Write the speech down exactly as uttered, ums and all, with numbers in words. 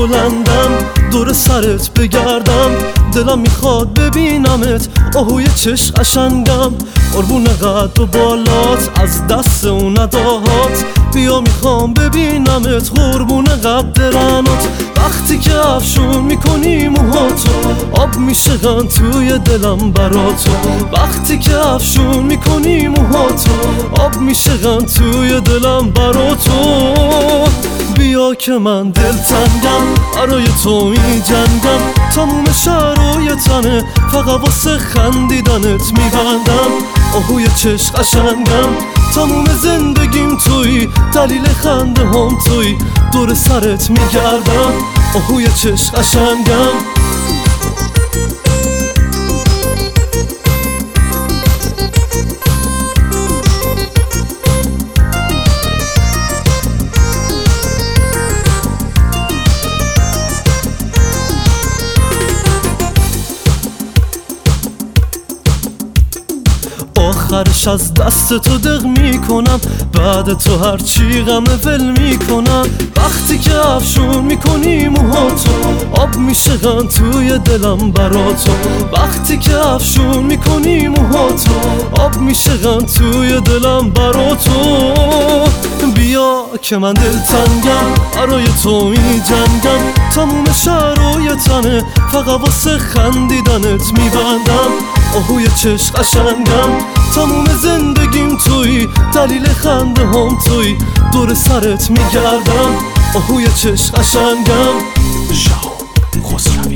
بلندم دور سرت بگردم، دلم میخواد ببینمت آهوی چشم قشنگم، قربون قد و بالات از دست و نداهات، بیا میخوام ببینمت قربون قد رنات. وقتی که افشون میکنی موهاتو آب میشقن توی دلم براتو، وقتی که افشون میکنی موهاتو آب میشقن توی دلم براتو. بیا که من دلتنگم برای تو میجنگم، تموم شهرهای تنه فقط واسه خندیدنت میبندم، آهوی چشم قشنگم تموم زندگیم توی، دلیل خنده هم توی، دور سرت میگردم آهوی چشم قشنگم. آخرش از دست تو دق میکنم، بعد تو هرچی غم ول میکنم، وقتی که افشون میکنی موهاتو آب میشقن توی دلم براتو، وقتی که افشون میکنی موهاتو آب میشقن توی دلم براتو. بیا که من دلتنگم برای تو میجنگم، تموم شهرهای تنه فقط واسه خندیدنت میبندم، آهوی چشم قشنگم تموم زندگیم توی، دلیل خنده هم توی، دور سرت میگردم آهوی چشم قشنگم. شاه خسروی